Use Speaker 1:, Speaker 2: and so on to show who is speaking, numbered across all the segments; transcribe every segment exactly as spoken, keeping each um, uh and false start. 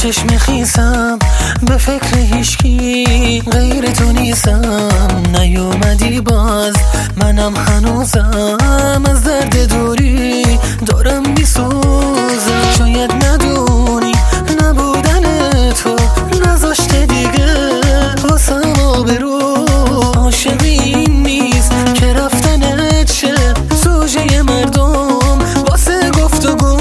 Speaker 1: چشم خیسم به فکر هیچکی غیر تو نیستم. نیومدی باز منم هنوزم از درد دوری دارم میسوزم. شاید ندونی نبودن تو نذاشته دیگه واسم آبرو. عاشقی این نیست که رفتنت شه سوژه مردم واسه گفتگو.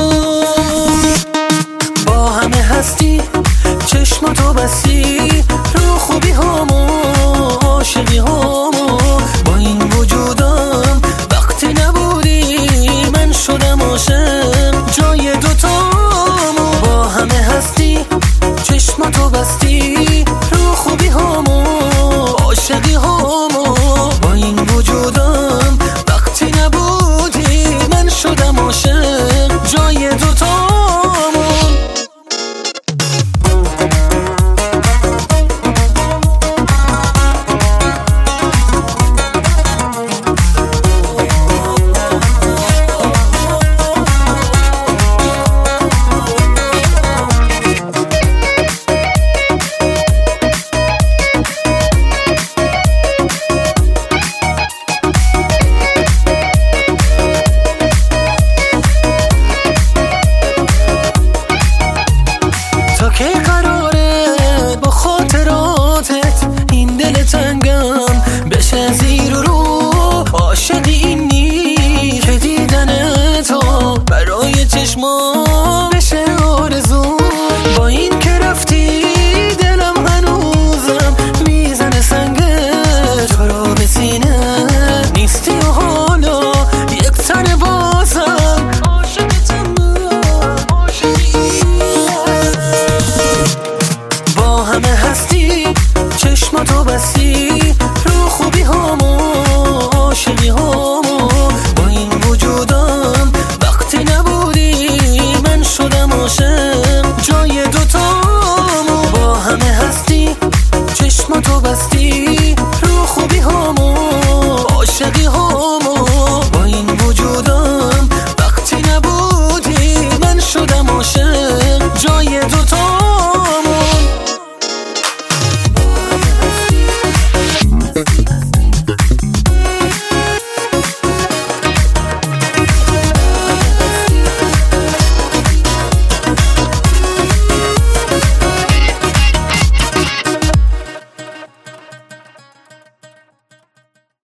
Speaker 1: با همه هستی چشماتو بستی رو خوبی هامو عاشقی هامو. با این وجودم وقتی نبودی من شدم عاشق جای دوتامو. با همه هستی چشماتو بستی رو خوبی هامو عاشقی هامو. با این وجودم وقتی نبودی من شدم عاشق جای دوتامو. تا کی قراره با خاطراتت این دل تنگم بشه زیر و رو. عاشقی این نیست که دیدن تو برای چشمات